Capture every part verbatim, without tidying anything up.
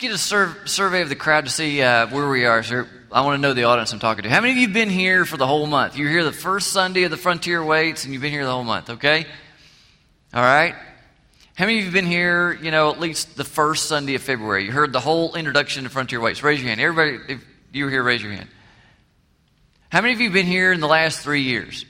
get a sur- survey of the crowd to see uh, where we are? So I want to know the audience I'm talking to. How many of you have been here for the whole month? You were here the first Sunday of the Frontier Waits, and you've been here the whole month, okay? All right. How many of you have been here, you know, at least the first Sunday of February? You heard the whole introduction to Frontier Waits. Raise your hand. Everybody, if you were here, raise your hand. How many of you have been here in the last three years?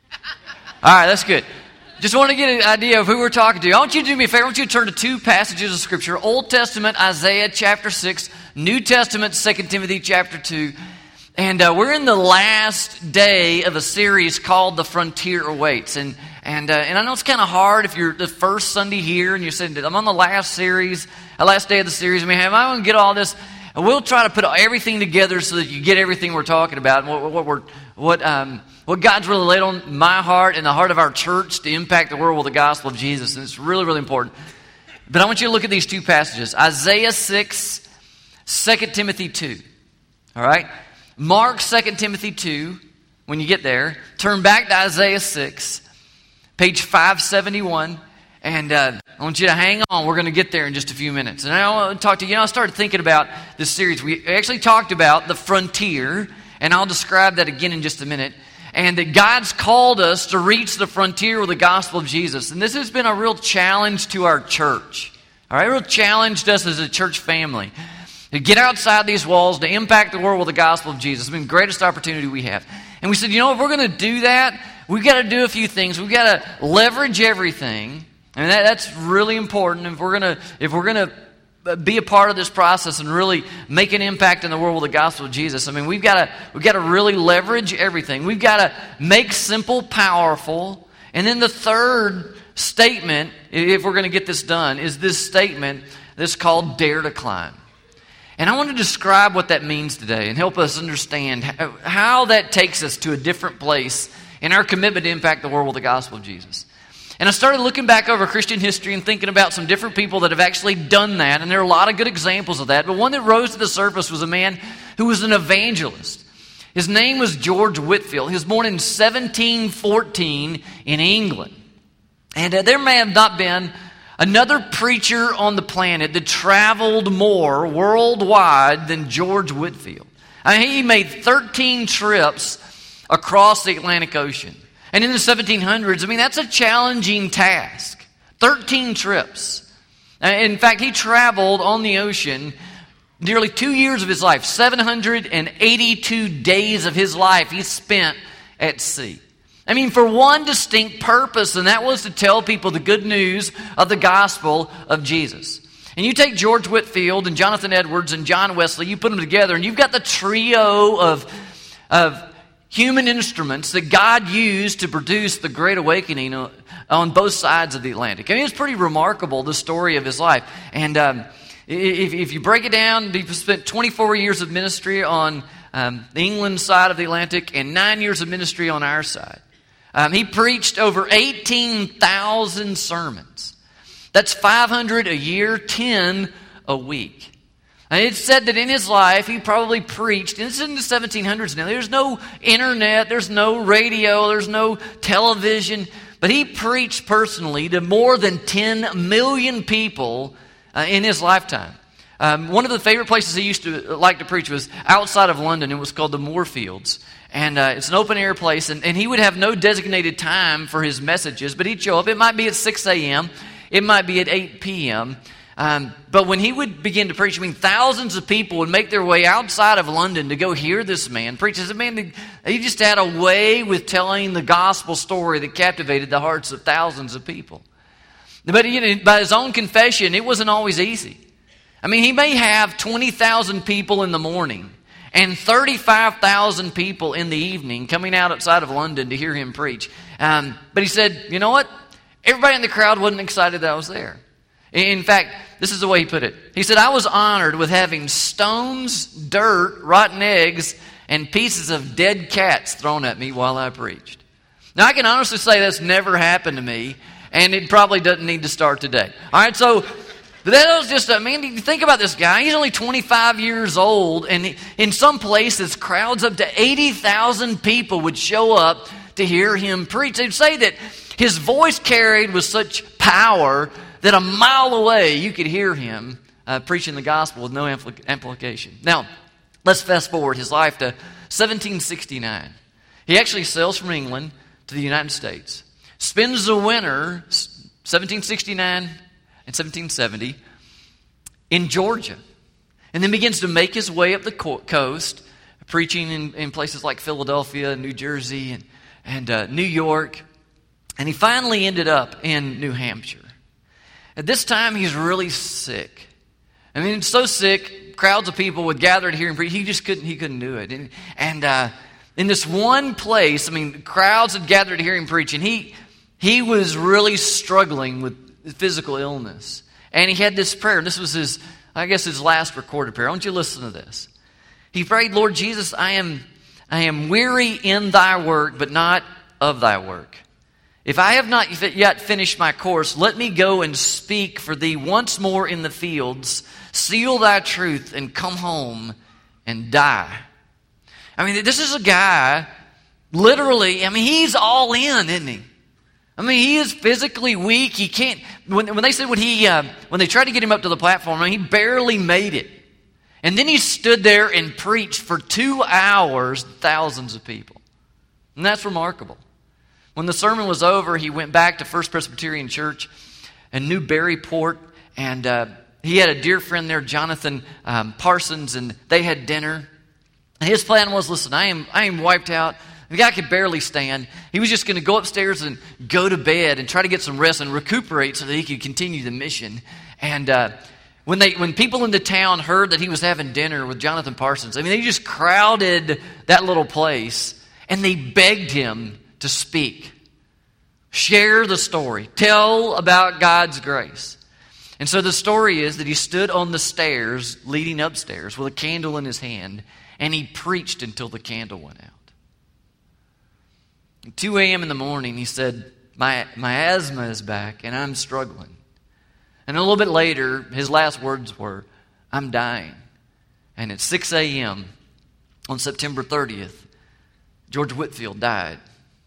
All right, that's good. Just want to get an idea of who we're talking to. I want you to do me a favor. I want you to turn to two passages of Scripture. Old Testament, Isaiah chapter six. New Testament, Second Timothy chapter two. And uh, we're in the last day of a series called The Frontier Awaits. And and uh, and I know it's kind of hard if you're the first Sunday here and you're saying, I'm on the last series, the last day of the series. I mean, am I going to get all this? And we'll try to put everything together so that you get everything we're talking about and what, what we're what um what God's really laid on my heart and the heart of our church to impact the world with the gospel of Jesus. And it's really, really important. But I want you to look at these two passages. Isaiah six, Second Timothy two. All right? Mark Second Timothy two, when you get there. Turn back to Isaiah six, page five seventy-one. And uh, I want you to hang on. We're going to get there in just a few minutes. And I want to talk to you. You know, I started thinking about this series. We actually talked about the frontier, and I'll describe that again in just a minute. And that God's called us to reach the frontier with the gospel of Jesus. And this has been a real challenge to our church. All right, a real challenge to us as a church family. To get outside these walls, to impact the world with the gospel of Jesus. It's been the greatest opportunity we have. And we said, you know, if we're going to do that, we've got to do a few things. We've got to leverage everything. And that, that's really important. If we're going to, if we're going to be a part of this process and really make an impact in the world with the gospel of Jesus, I mean, we've got to, we've got to really leverage everything. We've got to make simple powerful. And then the third statement, if we're going to get this done, is this statement that's called dare to climb. And I want to describe what that means today and help us understand how, how that takes us to a different place in our commitment to impact the world with the gospel of Jesus. And I started looking back over Christian history and thinking about some different people that have actually done that. And there are a lot of good examples of that. But one that rose to the surface was a man who was an evangelist. His name was George Whitefield. He was born in seventeen fourteen in England. And uh, there may have not been another preacher on the planet that traveled more worldwide than George Whitefield. I mean, he made thirteen trips across the Atlantic Ocean. And in the seventeen hundreds, I mean, that's a challenging task. thirteen trips. In fact, he traveled on the ocean nearly two years of his life. seven hundred eighty-two days of his life he spent at sea. I mean, for one distinct purpose, and that was to tell people the good news of the gospel of Jesus. And you take George Whitefield and Jonathan Edwards and John Wesley, you put them together, and you've got the trio of, of human instruments that God used to produce the Great Awakening on both sides of the Atlantic. I mean, it's pretty remarkable, the story of his life. And um, if, if you break it down, he spent twenty-four years of ministry on um, the England side of the Atlantic and nine years of ministry on our side. Um, he preached over eighteen thousand sermons. That's five hundred a year, ten a week. And it's said that in his life, he probably preached, and this is in the seventeen hundreds now, there's no internet, there's no radio, there's no television, but he preached personally to more than ten million people uh, in his lifetime. Um, one of the favorite places he used to like to preach was outside of London. It was called the Moorfields. And uh, it's an open-air place, and, and he would have no designated time for his messages, but he'd show up. It might be at six a.m., it might be at eight p.m., Um, but when he would begin to preach, I mean, thousands of people would make their way outside of London to go hear this man preach. As a man, he just had a way with telling the gospel story that captivated the hearts of thousands of people. But you know, by his own confession, it wasn't always easy. I mean, he may have twenty thousand people in the morning and thirty-five thousand people in the evening coming out outside of London to hear him preach. Um, but he said, you know what? Everybody in the crowd wasn't excited that I was there. In fact, this is the way he put it. He said, I was honored with having stones, dirt, rotten eggs, and pieces of dead cats thrown at me while I preached. Now, I can honestly say that's never happened to me, and it probably doesn't need to start today. All right, so that was just, I mean, you think about this guy. He's only twenty-five years old, and in some places, crowds up to eighty thousand people would show up to hear him preach. They'd say that his voice carried with such power that a mile away you could hear him uh, preaching the gospel with no ampli- amplification. Now, let's fast forward his life to seventeen sixty-nine. He actually sails from England to the United States, spends the winter, seventeen sixty-nine and seventeen seventy, in Georgia, and then begins to make his way up the co- coast, preaching in, in places like Philadelphia, New Jersey, and, and uh, New York, and he finally ended up in New Hampshire. At this time, he's really sick. I mean, so sick, crowds of people would gather to hear him preach. He just couldn't, he couldn't do it. And, and uh, in this one place, I mean, crowds had gathered to hear him preach, and he, he was really struggling with physical illness. And he had this prayer, and this was his, I guess, his last recorded prayer. I want you to listen to this. He prayed, Lord Jesus, I am, I am weary in thy work, but not of thy work. If I have not yet finished my course, let me go and speak for thee once more in the fields, seal thy truth, and come home and die. I mean, this is a guy, literally, I mean, he's all in, isn't he? I mean, he is physically weak. He can't, when, when they said when he, uh, when they tried to get him up to the platform, I mean, he barely made it. And then he stood there and preached for two hours, thousands of people. And that's remarkable. When the sermon was over, he went back to First Presbyterian Church in Newburyport, and uh, he had a dear friend there, Jonathan um, Parsons, and they had dinner. And his plan was, listen, I am I am wiped out. The guy could barely stand. He was just going to go upstairs and go to bed and try to get some rest and recuperate so that he could continue the mission. And uh, when they when people in the town heard that he was having dinner with Jonathan Parsons, I mean, they just crowded that little place, and they begged him to speak. Share the story. Tell about God's grace. And so the story is that he stood on the stairs leading upstairs with a candle in his hand, and he preached until the candle went out. At two a.m. in the morning, he said, my, my asthma is back, and I'm struggling. And a little bit later, his last words were, I'm dying. And at six a.m. on September thirtieth, George Whitefield died.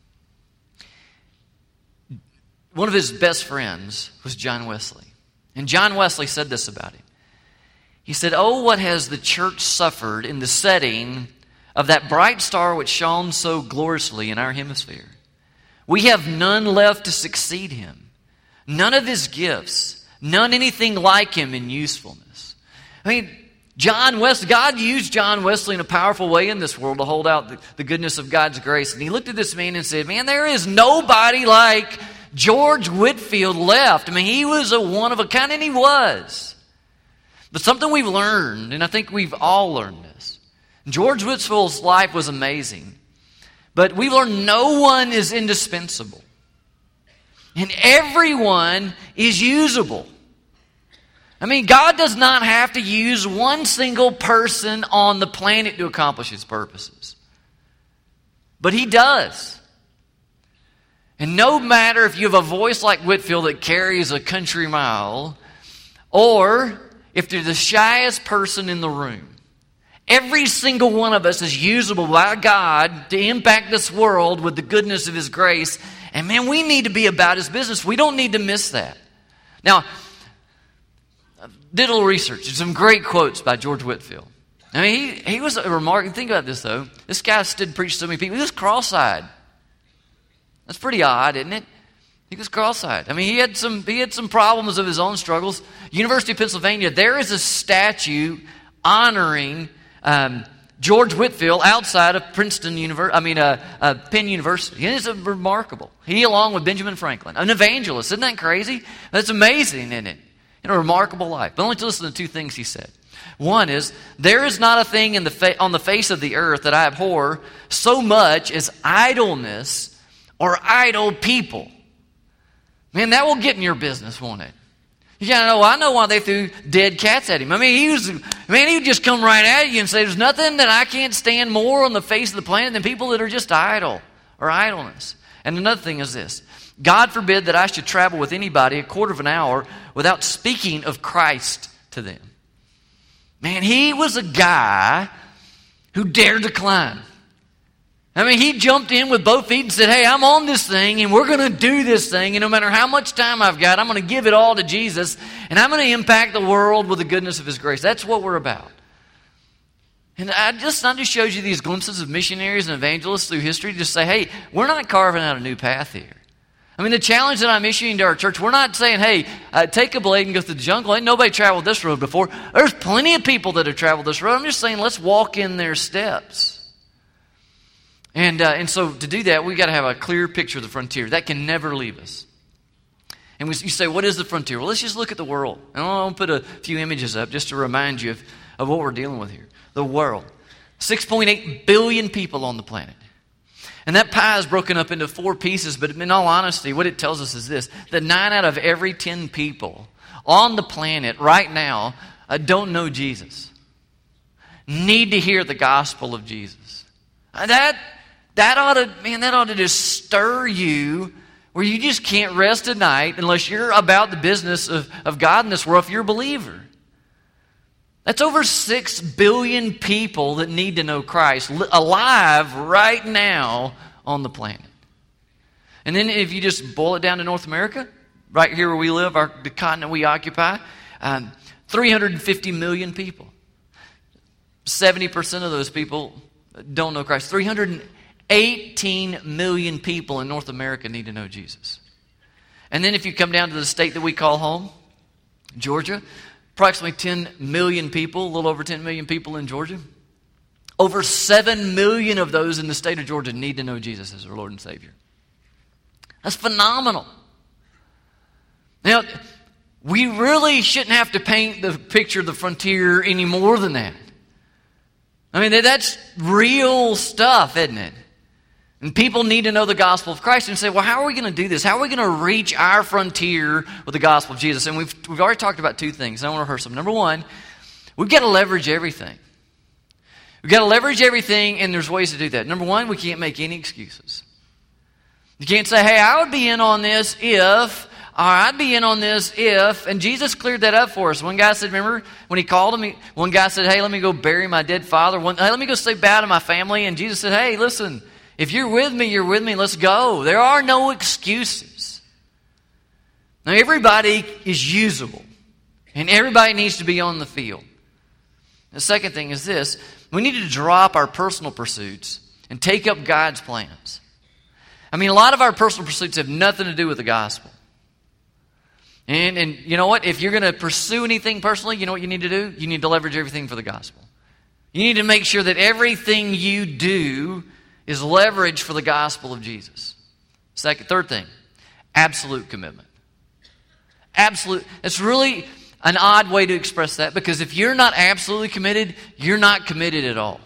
One of his best friends was John Wesley. And John Wesley said this about him. He said, oh, what has the church suffered in the setting of that bright star which shone so gloriously in our hemisphere. We have none left to succeed him. None of his gifts. None anything like him in usefulness. I mean, John Wesley, God used John Wesley in a powerful way in this world to hold out the, the goodness of God's grace. And he looked at this man and said, man, there is nobody like George Whitefield left. I mean, he was a one of a kind, and he was. But something we've learned, and I think we've all learned this. George Whitefield's life was amazing. But we learned no one is indispensable. And everyone is usable. I mean, God does not have to use one single person on the planet to accomplish His purposes. But He does. And no matter if you have a voice like Whitefield that carries a country mile, or if you're the shyest person in the room, every single one of us is usable by God to impact this world with the goodness of His grace. And man, we need to be about His business. We don't need to miss that. Now, I did a little research. There's some great quotes by George Whitefield. I mean, he, he was a remarkable. Think about this, though. This guy stood and preached to so many people. He was cross-eyed. That's pretty odd, isn't it? He was cross-eyed. I mean, he had some he had some problems of his own struggles. University of Pennsylvania, there is a statue honoring um, George Whitefield outside of Princeton University. I mean, uh, uh, Penn University. It is remarkable. He, along with Benjamin Franklin, an evangelist. Isn't that crazy? That's amazing, isn't it? In a remarkable life. But only to listen to two things he said. One is, there is not a thing in the fa- on the face of the earth that I abhor so much as idleness or idle people. Man, that will get in your business, won't it? You gotta know, I know why they threw dead cats at him. I mean, he was, man, he would just come right at you and say, there's nothing that I can't stand more on the face of the planet than people that are just idle or idleness. And another thing is this. God forbid that I should travel with anybody a quarter of an hour without speaking of Christ to them. Man, he was a guy who dared to climb. I mean, he jumped in with both feet and said, hey, I'm on this thing, and we're going to do this thing, and no matter how much time I've got, I'm going to give it all to Jesus, and I'm going to impact the world with the goodness of his grace. That's what we're about. And I just, I just shows you these glimpses of missionaries and evangelists through history to say, hey, we're not carving out a new path here. I mean, the challenge that I'm issuing to our church, we're not saying, hey, uh, take a blade and go through the jungle. Ain't nobody traveled this road before. There's plenty of people that have traveled this road. I'm just saying, let's walk in their steps. And uh, and so to do that, we've got to have a clear picture of the frontier. That can never leave us. And we, you say, what is the frontier? Well, let's just look at the world. And I'll put a few images up just to remind you of, of what we're dealing with here. The world. six point eight billion people on the planet. And that pie is broken up into four pieces, but in all honesty, what it tells us is this, that nine out of every ten people on the planet right now uh, don't know Jesus. Need to hear the gospel of Jesus. Uh, that... That ought to, man, that ought to just stir you where you just can't rest at night unless you're about the business of, of God in this world if you're a believer. That's over six billion people that need to know Christ alive right now on the planet. And then if you just boil it down to North America, right here where we live, our, the continent we occupy, um, three hundred fifty million people. seventy percent of those people don't know Christ. three hundred eighteen million people in North America need to know Jesus. And then if you come down to the state that we call home, Georgia, approximately ten million people, a little over ten million people in Georgia. Over seven million of those in the state of Georgia need to know Jesus as their Lord and Savior. That's phenomenal. Now, we really shouldn't have to paint the picture of the frontier any more than that. I mean, that's real stuff, isn't it? And people need to know the gospel of Christ and say, well, how are we going to do this? How are we going to reach our frontier with the gospel of Jesus? And we've, we've already talked about two things. I want to rehearse them. Number one, we've got to leverage everything. We've got to leverage everything, and there's ways to do that. Number one, we can't make any excuses. You can't say, hey, I would be in on this if, or I'd be in on this if, and Jesus cleared that up for us. One guy said, remember, when he called him, he, one guy said, hey, let me go bury my dead father. One, hey, let me go say bye to my family. And Jesus said, hey, listen, if you're with me, you're with me. Let's go. There are no excuses. Now, everybody is usable, and everybody needs to be on the field. The second thing is this. We need to drop our personal pursuits and take up God's plans. I mean, a lot of our personal pursuits have nothing to do with the gospel. And, and you know what? If you're going to pursue anything personally, you know what you need to do? You need to leverage everything for the gospel. You need to make sure that everything you do is leveraged for the gospel of Jesus. Second, third thing, absolute commitment. Absolute. It's really an odd way to express that, because if you're not absolutely committed, you're not committed at all.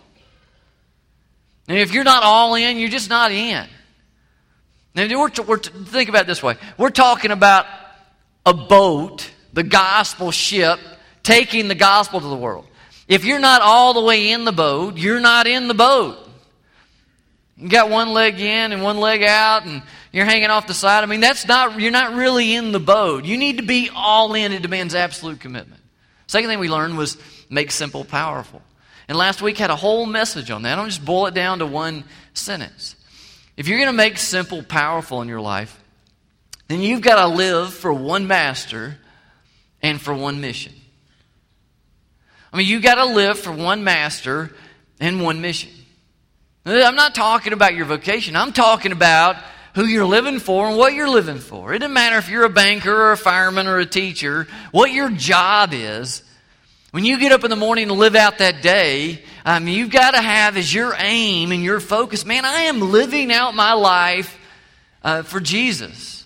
And if you're not all in, you're just not in. Now, we're, we're, think about it this way. We're talking about a boat, the gospel ship, taking the gospel to the world. If you're not all the way in the boat, you're not in the boat. You got one leg in and one leg out, and you're hanging off the side. I mean, that's not, you're not really in the boat. You need to be all in. It demands absolute commitment. Second thing we learned was make simple powerful. And last week had a whole message on that. I'll just boil it down to one sentence. If you're going to make simple powerful in your life, then you've got to live for one master and for one mission. I mean, you've got to live for one master and one mission. I'm not talking about your vocation. I'm talking about who you're living for and what you're living for. It doesn't matter if you're a banker or a fireman or a teacher, what your job is. When you get up in the morning to live out that day, um, you've got to have as your aim and your focus, man, I am living out my life uh, for Jesus.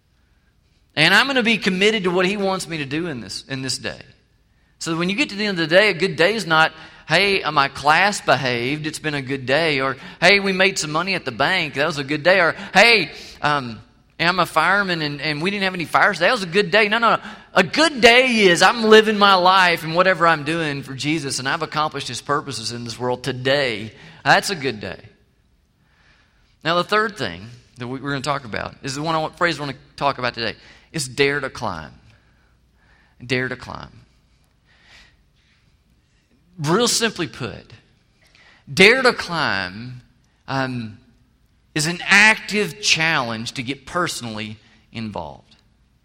And I'm going to be committed to what He wants me to do in this in this day. So when you get to the end of the day, a good day is not, hey, my class behaved, it's been a good day. Or, hey, we made some money at the bank, that was a good day. Or, hey, um, I'm a fireman and, and we didn't have any fires, that was a good day. No, no, no. A good day is I'm living my life and whatever I'm doing for Jesus, and I've accomplished His purposes in this world today. That's a good day. Now, the third thing that we're going to talk about is the one I want, phrase I want to talk about today. It's dare to climb. Dare to climb. Real simply put, dare to climb um, is an active challenge to get personally involved.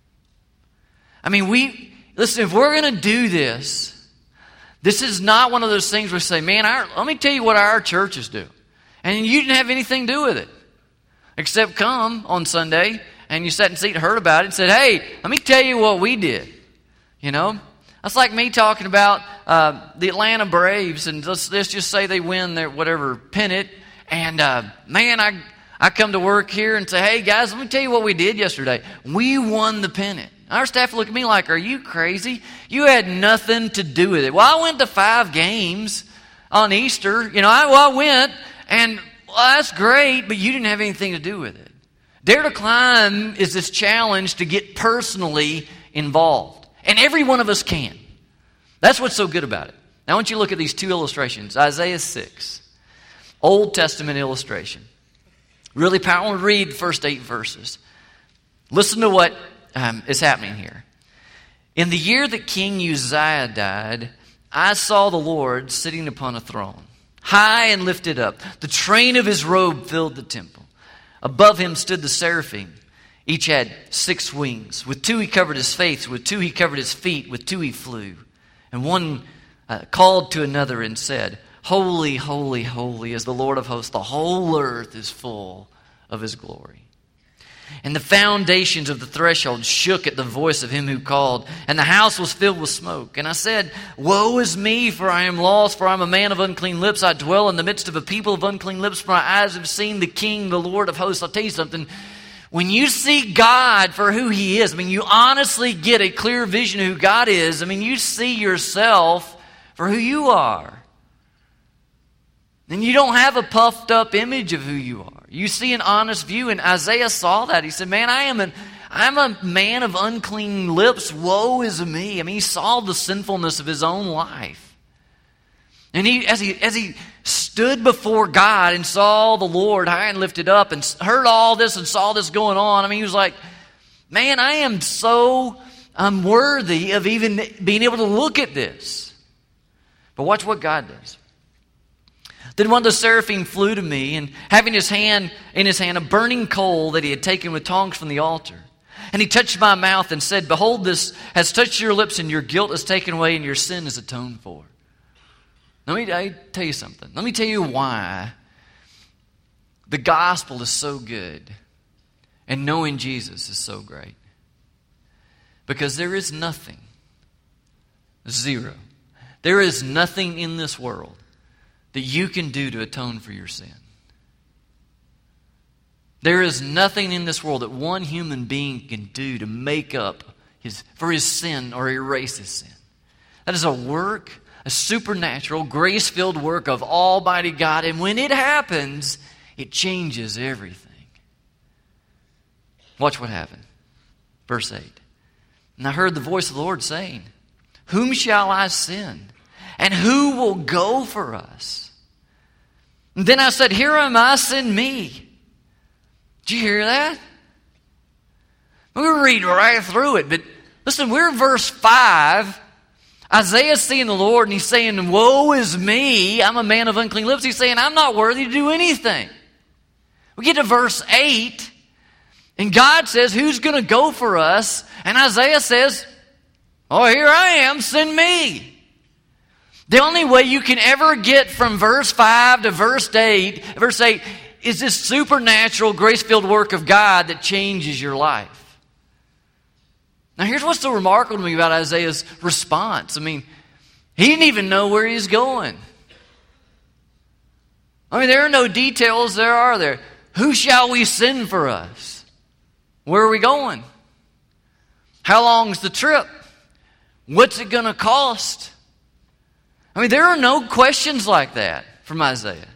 I mean, we, listen, if we're going to do this, this is not one of those things where we say, man, our, let me tell you what our churches do. And you didn't have anything to do with it. Except come on Sunday and you sat in seat and heard about it and said, hey, let me tell you what we did. You know? That's like me talking about uh, the Atlanta Braves, and let's, let's just say they win their whatever pennant. And uh, man, I I come to work here and say, hey guys, let me tell you what we did yesterday. We won the pennant. Our staff look at me like, are you crazy? You had nothing to do with it. Well, I went to five games on Easter. You know, I, well, I went, and well, that's great, but you didn't have anything to do with it. Dare to Climb is this challenge to get personally involved. And every one of us can. That's what's so good about it. Now I want you to look at these two illustrations. Isaiah six, Old Testament illustration. Really powerful. I want to read the first eight verses. Listen to what um, is happening here. In the year that King Uzziah died, I saw the Lord sitting upon a throne, high and lifted up. The train of his robe filled the temple. Above him stood the seraphim. Each had six wings. With two he covered his face. With two he covered his feet. With two he flew. And one uh, called to another and said, holy, holy, holy is the Lord of hosts. The whole earth is full of his glory. And the foundations of the threshold shook at the voice of him who called, and the house was filled with smoke. And I said, woe is me, for I am lost, for I am a man of unclean lips. I dwell in the midst of a people of unclean lips, for my eyes have seen the King, the Lord of hosts. I'll tell you something. When you see God for who he is, I mean, you honestly get a clear vision of who God is. I mean, you see yourself for who you are. And you don't have a puffed up image of who you are. You see an honest view, and Isaiah saw that. He said, man, I am an, I'm a man of unclean lips. Woe is me. I mean, he saw the sinfulness of his own life. And he, as he, as he stood before God and saw the Lord high and lifted up and heard all this and saw this going on, I mean, he was like, man, I am so unworthy of even being able to look at this. But watch what God does. Then one of the seraphim flew to me, and having his hand in his hand a burning coal that he had taken with tongs from the altar. And he touched my mouth and said, behold, this has touched your lips, and your guilt is taken away, and your sin is atoned for. Let me I tell you something. Let me tell you why the gospel is so good and knowing Jesus is so great. Because there is nothing, zero, there is nothing in this world that you can do to atone for your sin. There is nothing in this world that one human being can do to make up his, for his sin or erase his sin. That is a work, a supernatural, grace-filled work of Almighty God. And when it happens, it changes everything. Watch what happened. Verse eight. And I heard the voice of the Lord saying, whom shall I send? And who will go for us? And then I said, here am I, send me. Did you hear that? We'll read right through it, but listen, we're in verse five. Isaiah's seeing the Lord, and he's saying, woe is me, I'm a man of unclean lips. He's saying, I'm not worthy to do anything. We get to verse eight, and God says, who's going to go for us? And Isaiah says, oh, here I am, send me. The only way you can ever get from verse five to verse eight, verse eight, is this supernatural, grace-filled work of God that changes your life. Now here's what's so remarkable to me about Isaiah's response. I mean, he didn't even know where he's going. I mean, there are no details there, are there? Who shall we send for us? Where are we going? How long's the trip? What's it going to cost? I mean, there are no questions like that from Isaiah.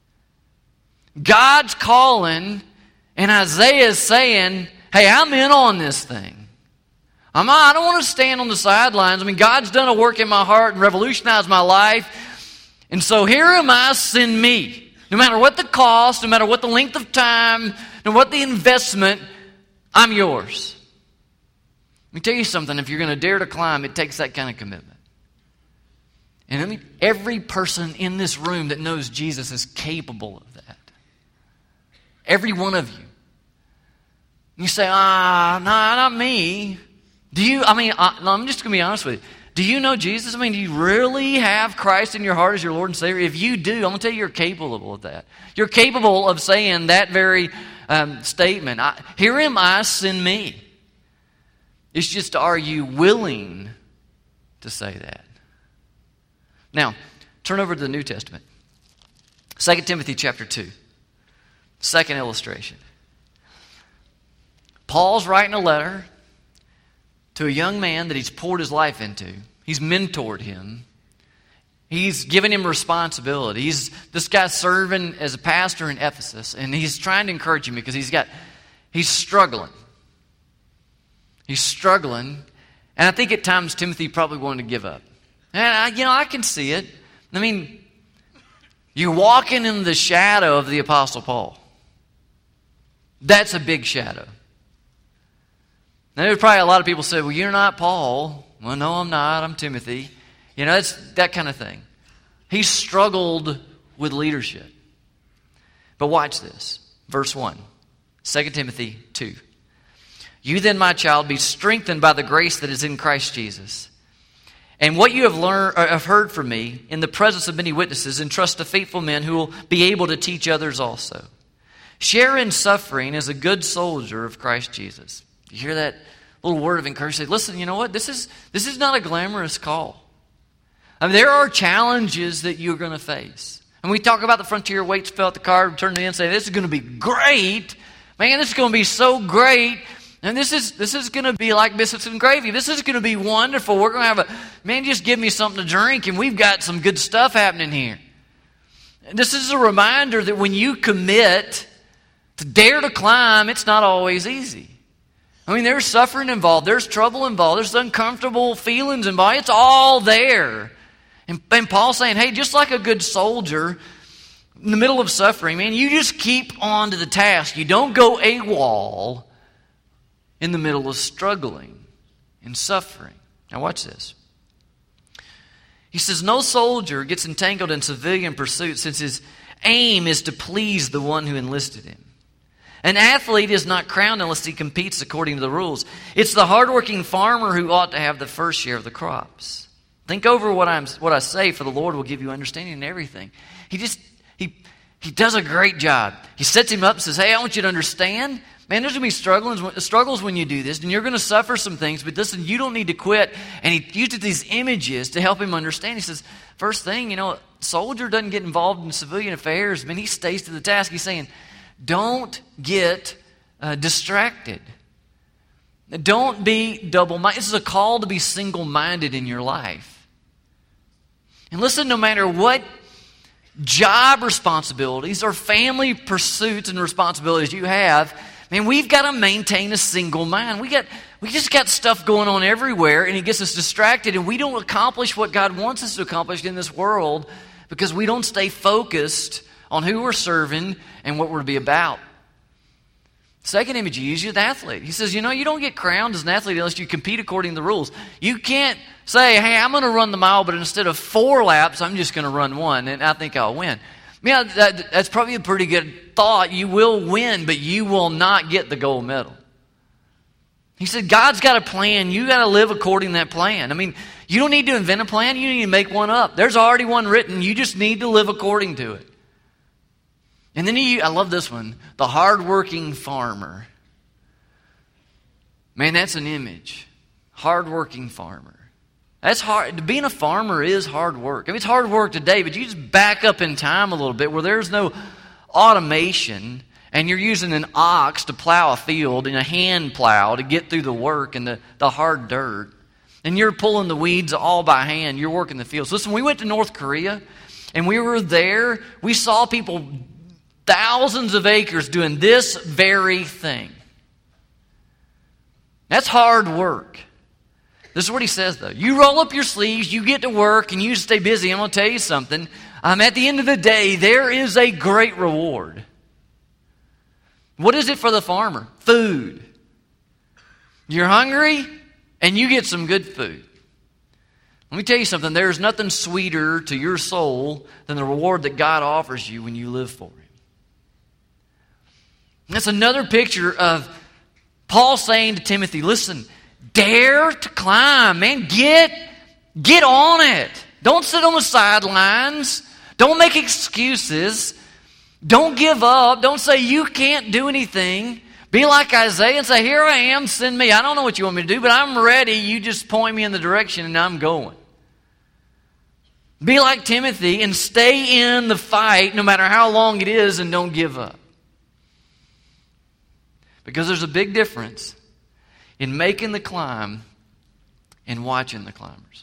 God's calling, and Isaiah is saying, hey, I'm in on this thing. I'm not, I don't want to stand on the sidelines. I mean, God's done a work in my heart and revolutionized my life. And so here am I, send me. No matter what the cost, no matter what the length of time, no matter what the investment, I'm yours. Let me tell you something. If you're going to dare to climb, it takes that kind of commitment. And I mean, every person in this room that knows Jesus is capable of that. Every one of you. You say, ah, nah, not me. Do you, I mean, I, no, I'm just going to be honest with you. Do you know Jesus? I mean, do you really have Christ in your heart as your Lord and Savior? If you do, I'm going to tell you you're capable of that. You're capable of saying that very um, statement. I, Here am I, send me. It's just, are you willing to say that? Now, turn over to the New Testament. Second Timothy chapter two. Second illustration. Paul's writing a letter to a young man that he's poured his life into. He's mentored him. He's given him responsibility. He's, this guy's serving as a pastor in Ephesus, and he's trying to encourage him because he's got, he's struggling. He's struggling, and I think at times Timothy probably wanted to give up. And I, you know, I can see it. I mean, you're walking in the shadow of the Apostle Paul. That's a big shadow. Now, there's probably a lot of people say, well, you're not Paul. Well, no, I'm not. I'm Timothy. You know, it's that kind of thing. He struggled with leadership. But watch this. Verse one. Second Timothy two. You then, my child, be strengthened by the grace that is in Christ Jesus. And what you have learned, or have heard from me in the presence of many witnesses, entrust to faithful men who will be able to teach others also. Share in suffering as a good soldier of Christ Jesus. You hear that little word of encouragement? Say, listen, you know what? This is this is not a glamorous call. I mean, there are challenges that you're going to face. And we talk about the Frontier Weights, fill out the card, return to the end, say, this is going to be great. Man, this is going to be so great. And this is this is going to be like biscuits and gravy. This is going to be wonderful. We're going to have a, man, just give me something to drink, and we've got some good stuff happening here. And this is a reminder that when you commit to dare to climb, it's not always easy. I mean, there's suffering involved. There's trouble involved. There's uncomfortable feelings involved. It's all there. And, and Paul's saying, hey, just like a good soldier in the middle of suffering, man, you just keep on to the task. You don't go AWOL in the middle of struggling and suffering. Now watch this. He says, no soldier gets entangled in civilian pursuit since his aim is to please the one who enlisted him. An athlete is not crowned unless he competes according to the rules. It's the hardworking farmer who ought to have the first share of the crops. Think over what I'm what I say, for the Lord will give you understanding in everything. He just he he does a great job. He sets him up and says, hey, I want you to understand. Man, there's going to be struggles, struggles when you do this, and you're going to suffer some things, but listen, you don't need to quit. And he uses these images to help him understand. He says, first thing, you know, a soldier doesn't get involved in civilian affairs. I mean, he stays to the task. He's saying, don't get uh, distracted. Don't be double-minded. This is a call to be single-minded in your life. And listen, no matter what job responsibilities or family pursuits and responsibilities you have, man, we've got to maintain a single mind. We got, we just got stuff going on everywhere, and it gets us distracted, and we don't accomplish what God wants us to accomplish in this world because we don't stay focused on who we're serving and what we're to be about. Second image he uses, the athlete. He says, you know, you don't get crowned as an athlete unless you compete according to the rules. You can't say, hey, I'm going to run the mile, but instead of four laps, I'm just going to run one, and I think I'll win. Yeah, that, that's probably a pretty good thought. You will win, but you will not get the gold medal. He said, God's got a plan. You got to live according to that plan. I mean, you don't need to invent a plan. You need to make one up. There's already one written. You just need to live according to it. And then he, I love this one, the hardworking farmer. Man, that's an image. Hardworking farmer. That's hard. Being a farmer is hard work. I mean, it's hard work today, but you just back up in time a little bit where there's no automation and you're using an ox to plow a field and a hand plow to get through the work and the, the hard dirt. And you're pulling the weeds all by hand. You're working the fields. Listen, we went to North Korea and we were there. We saw people, thousands of acres, doing this very thing. That's hard work. This is what he says, though. You roll up your sleeves, you get to work, and you stay busy. I'm going to tell you something. Um, at the end of the day, there is a great reward. What is it for the farmer? Food. You're hungry, and you get some good food. Let me tell you something. There's nothing sweeter to your soul than the reward that God offers you when you live for Him. That's another picture of Paul saying to Timothy, listen, dare to climb, man. Get, get on it. Don't sit on the sidelines. Don't make excuses. Don't give up. Don't say you can't do anything. Be like Isaiah and say, here I am, send me. I don't know what you want me to do, but I'm ready. You just point me in the direction and I'm going. Be like Timothy and stay in the fight no matter how long it is, and don't give up. Because there's a big difference in making the climb and watching the climbers.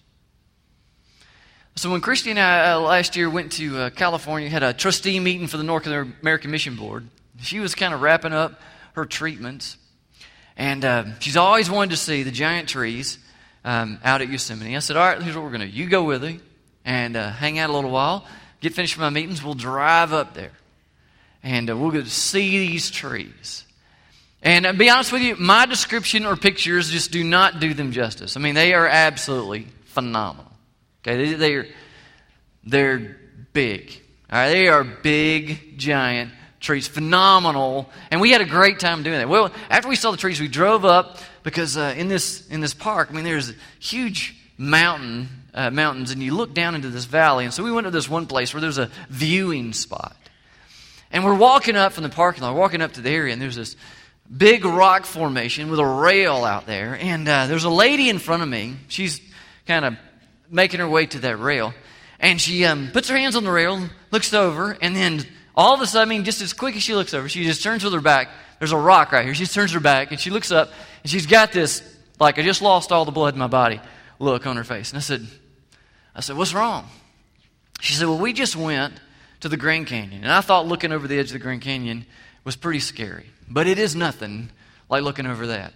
So when Christy and I uh, last year went to uh, California, had a trustee meeting for the North American Mission Board. She was kind of wrapping up her treatments. And uh, she's always wanted to see the giant trees um, out at Yosemite. I said, all right, here's what we're going to do. You go with me and uh, hang out a little while. Get finished with my meetings. We'll drive up there. And uh, we'll go to see these trees. And uh, be honest with you, my description or pictures just do not do them justice. I mean, they are absolutely phenomenal. Okay, they, they're, they're big. All right, they are big, giant trees. Phenomenal. And we had a great time doing that. Well, after we saw the trees, we drove up because uh, in this in this park, I mean, there's a huge mountain, uh, mountains, and you look down into this valley. And so we went to this one place where there's a viewing spot. And we're walking up from the parking lot, walking up to the area, and there's this big rock formation with a rail out there. And uh, there's a lady in front of me. She's kind of making her way to that rail. And she um, puts her hands on the rail, looks over, and then all of a sudden, I mean, just as quick as she looks over, she just turns with her back. There's a rock right here. She turns her back, and she looks up, and she's got this, like, I just lost all the blood in my body look on her face. And I said, I said, what's wrong? She said, well, we just went to the Grand Canyon. And I thought looking over the edge of the Grand Canyon was pretty scary. But it is nothing like looking over that.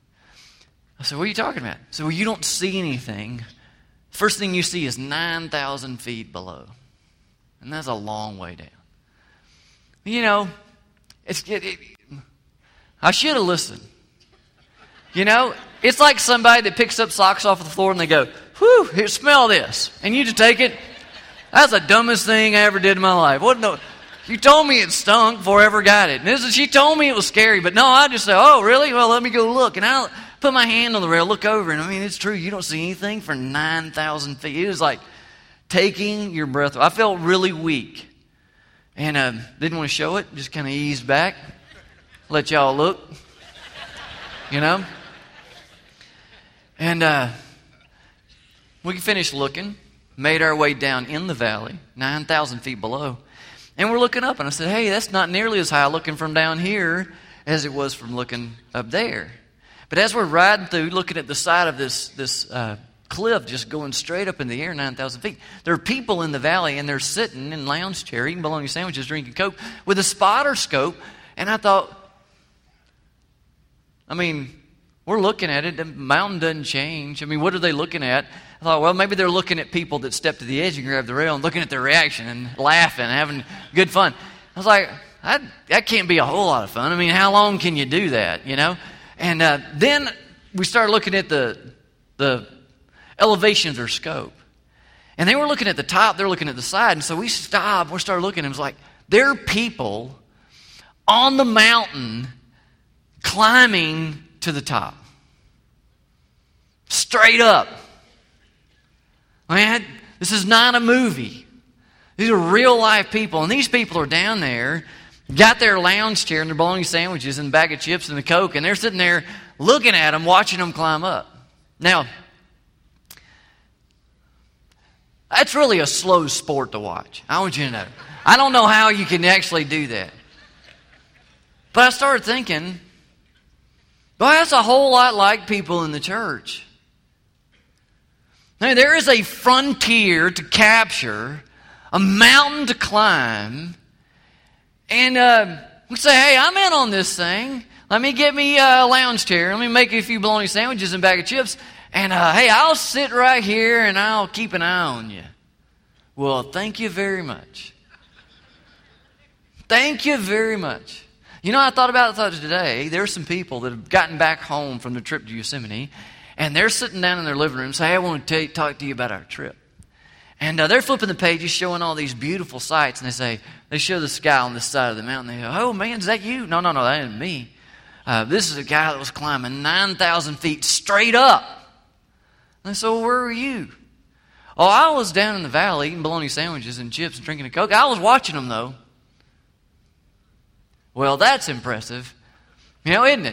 I said, what are you talking about? I said, well, you don't see anything. First thing you see is nine thousand feet below. And that's a long way down. You know, it's it, it, I should have listened. You know, it's like somebody that picks up socks off the floor and they go, whew, here, smell this. And you just take it. That's the dumbest thing I ever did in my life. What no? You told me it stunk before I ever got it. And this is, she told me it was scary, but no, I just said, oh, really? Well, let me go look. And I put my hand on the rail, look over, and I mean, it's true. You don't see anything for nine thousand feet. It was like taking your breath away. I felt really weak. And uh, didn't want to show it. Just kind of eased back. Let y'all look. You know? And uh, we finished looking. Made our way down in the valley, nine thousand feet below. And we're looking up, and I said, hey, that's not nearly as high looking from down here as it was from looking up there. But as we're riding through, looking at the side of this this uh, cliff, just going straight up in the air, nine thousand feet, there are people in the valley, and they're sitting in lounge chair, eating bologna sandwiches, drinking Coke, with a spotter scope. And I thought, I mean, we're looking at it. The mountain doesn't change. I mean, what are they looking at? I thought, well, maybe they're looking at people that step to the edge and grab the rail and looking at their reaction and laughing and having good fun. I was like, that, that can't be a whole lot of fun. I mean, how long can you do that, you know? And uh, then we started looking at the the elevation of their scope. And they were looking at the top, they're looking at the side. And so we stopped, we started looking, and it was like, there are people on the mountain climbing to the top. Straight up. Man, this is not a movie. These are real life people. And these people are down there, got their lounge chair and their bologna sandwiches and a bag of chips and a Coke, and they're sitting there looking at them, watching them climb up. Now, that's really a slow sport to watch. I want you to know. I don't know how you can actually do that. But I started thinking, boy, that's a whole lot like people in the church. Now, there is a frontier to capture, a mountain to climb, and uh, we say, hey, I'm in on this thing. Let me get me a lounge chair. Let me make a few bologna sandwiches and a bag of chips, and uh, hey, I'll sit right here and I'll keep an eye on you. Well, thank you very much. Thank you very much. You know, I thought about it I thought today. There are some people that have gotten back home from the trip to Yosemite, and they're sitting down in their living room and say, hey, I want to tell you, talk to you about our trip. And uh, they're flipping the pages, showing all these beautiful sights. And they say, they show the sky on this side of the mountain. They go, oh, man, is that you? No, no, no, that ain't me. Uh, this is a guy that was climbing nine thousand feet straight up. And so, well, where were you? Oh, I was down in the valley eating bologna sandwiches and chips and drinking a Coke. I was watching them, though. Well, that's impressive. You know, isn't it?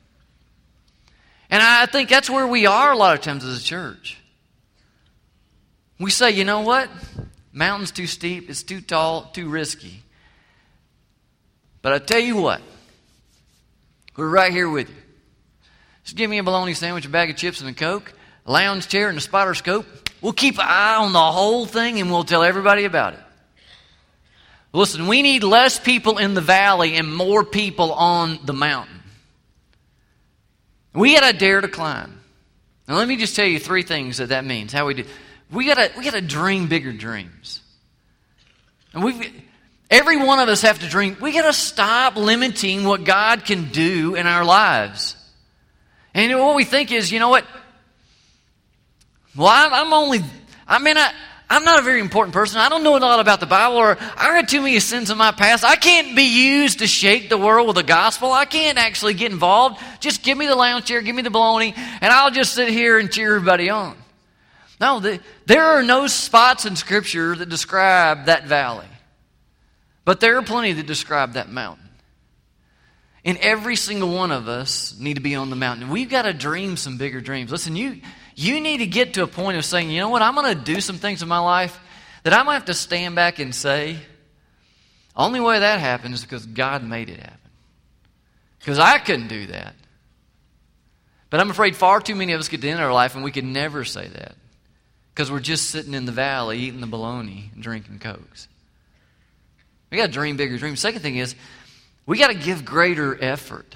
And I think that's where we are a lot of times as a church. We say, you know what? Mountain's too steep, it's too tall, too risky. But I tell you what, we're right here with you. Just give me a bologna sandwich, a bag of chips, and a Coke, a lounge chair, and a spotter scope. We'll keep an eye on the whole thing, and we'll tell everybody about it. Listen, we need less people in the valley and more people on the mountain. We got to dare to climb. Now, let me just tell you three things that that means, how we do. We got to we got to dream bigger dreams. And we every one of us have to dream. We got to stop limiting what God can do in our lives. And you know, what we think is, you know what? Well, I'm, I'm only, I mean, I, I'm not a very important person. I don't know a lot about the Bible, or I had too many sins in my past. I can't be used to shake the world with the gospel. I can't actually get involved. Just give me the lounge chair, give me the bologna, and I'll just sit here and cheer everybody on. No, the, there are no spots in Scripture that describe that valley. But there are plenty that describe that mountain. And every single one of us need to be on the mountain. We've got to dream some bigger dreams. Listen, you, you need to get to a point of saying, you know what, I'm going to do some things in my life that I might have to stand back and say, only way that happens is because God made it happen. Because I couldn't do that. But I'm afraid far too many of us get to the end of our life and we could never say that. Because we're just sitting in the valley eating the bologna and drinking Cokes. We got to dream bigger dreams. Second thing is, we got to give greater effort.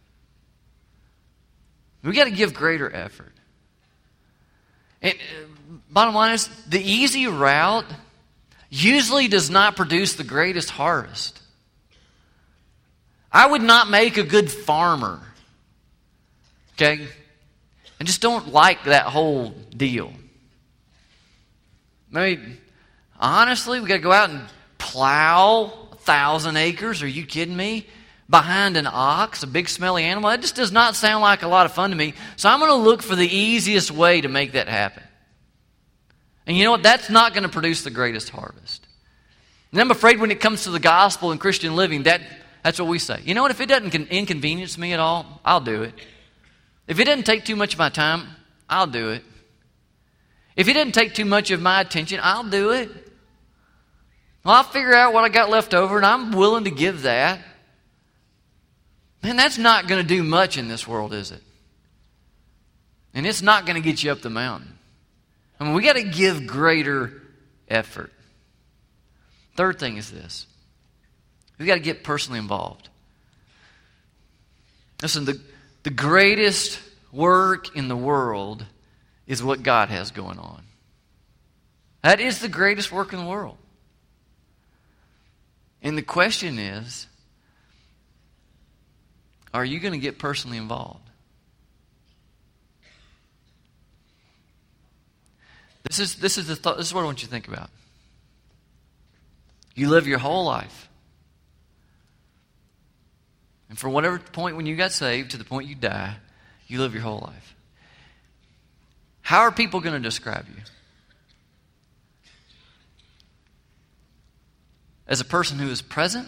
We got to give greater effort. And uh, bottom line is, the easy route usually does not produce the greatest harvest. I would not make a good farmer. Okay? I just don't like that whole deal. I mean, honestly, we got to go out and plow a thousand acres. Are you kidding me? Behind an ox, a big smelly animal. That just does not sound like a lot of fun to me. So I'm going to look for the easiest way to make that happen. And you know what? That's not going to produce the greatest harvest. And I'm afraid when it comes to the gospel and Christian living, that, that's what we say. You know what? If it doesn't inconvenience me at all, I'll do it. If it doesn't take too much of my time, I'll do it. If it doesn't take too much of my attention, I'll do it. Well, I'll figure out what I got left over, and I'm willing to give that. Man, that's not going to do much in this world, is it? And it's not going to get you up the mountain. I mean, we got to give greater effort. Third thing is this. We got to get personally involved. Listen, the, the greatest work in the world is what God has going on. That is the greatest work in the world. And the question is, are you going to get personally involved? This is this is the thought, this is what I want you to think about. You live your whole life. And from whatever point when you got saved to the point you die, you live your whole life. How are people going to describe you? As a person who is present,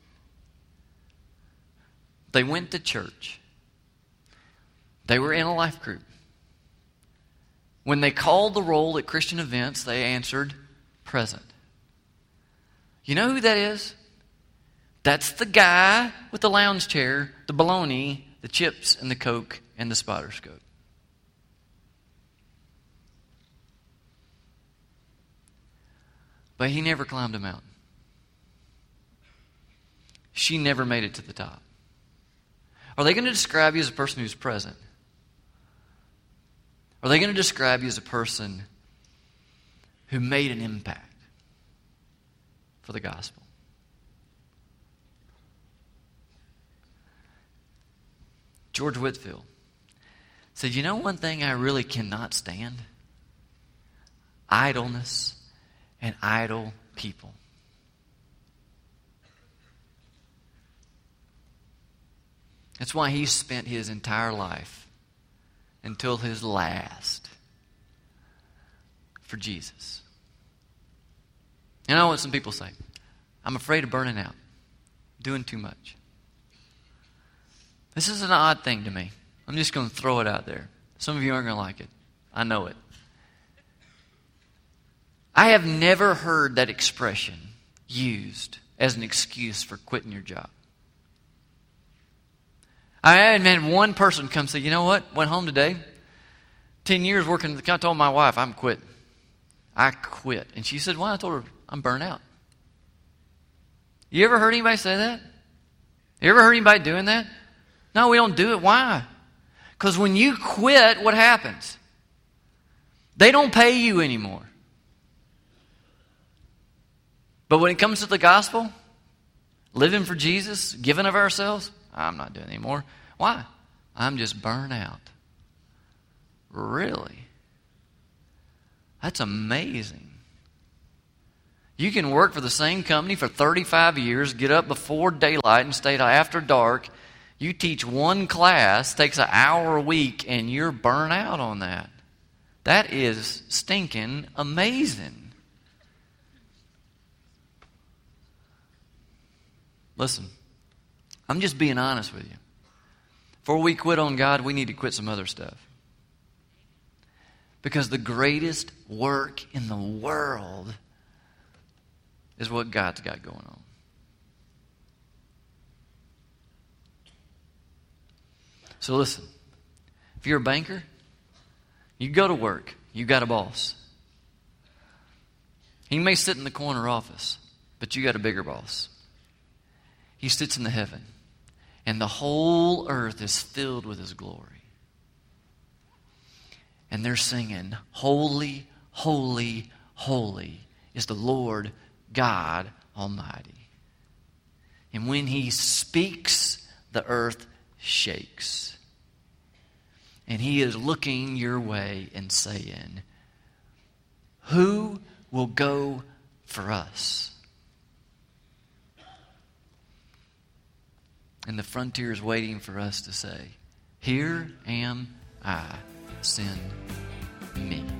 they went to church. They were in a life group. When they called the roll at Christian events, they answered present. You know who that is? That's the guy with the lounge chair, the bologna, the chips, and the Coke, and the spotter scope. But he never climbed a mountain. She never made it to the top. Are they going to describe you as a person who's present? Are they going to describe you as a person who made an impact for the gospel? George Whitefield said, you know one thing I really cannot stand? Idleness and idle people. That's why he spent his entire life until his last for Jesus. You know what some people say? I'm afraid of burning out, doing too much. This is an odd thing to me. I'm just going to throw it out there. Some of you aren't going to like it. I know it. I have never heard that expression used as an excuse for quitting your job. I haven't had one person come say, you know what, went home today, ten years working, I told my wife, I'm quitting. I quit. And she said, why? I told her, I'm burnt out. You ever heard anybody say that? You ever heard anybody doing that? No, we don't do it. Why? Because when you quit, what happens? They don't pay you anymore. But when it comes to the gospel, living for Jesus, giving of ourselves, I'm not doing it anymore. Why? I'm just burnt out. Really? That's amazing. You can work for the same company for thirty-five years, get up before daylight and stay till after dark. You teach one class, takes an hour a week, and you're burnt out on that. That is stinking amazing. Listen, I'm just being honest with you. Before we quit on God, we need to quit some other stuff. Because the greatest work in the world is what God's got going on. So listen, if you're a banker, you go to work, you got a boss. He may sit in the corner office, but you got a bigger boss. He sits in the heaven. And the whole earth is filled with His glory. And they're singing, holy, holy, holy is the Lord God Almighty. And when He speaks, the earth shakes. And He is looking your way and saying, who will go for us? And the frontier is waiting for us to say, here am I, send me.